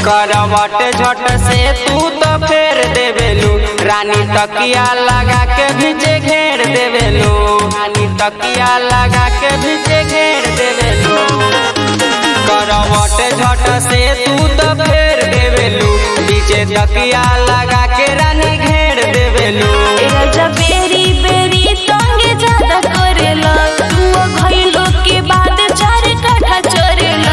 करवट झट से तू तो फेर देवेलू रानी तकिया लगा के भीजे घेर देवेलू रानी तकिया लगा के भीजे घेर देवेलू करवट झट से तू तो फेर देवेलू भीजे तकिया लगा के रानी घेर देवेलू बेरी बेरी तंगे ज्यादा करेला तू घइलो के बाद 4 कट्ठा चरेला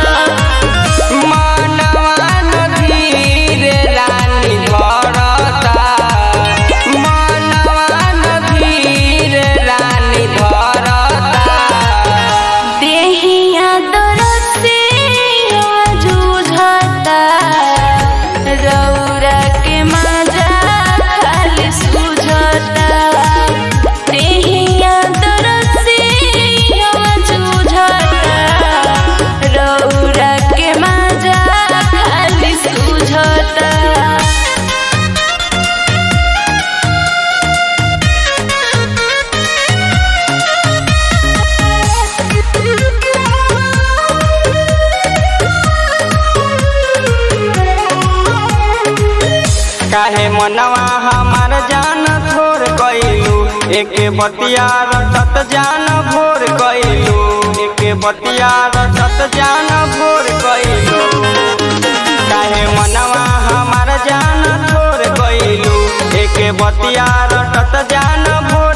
काहे मनवा हमार जान छोड़ गइलू एके बतिया रटत जान भोर गइलू एके बतिया रटत जान भोर गइलू काहे मनवा हमार जान छोड़ गइलू एके बतिया रटत जान भोर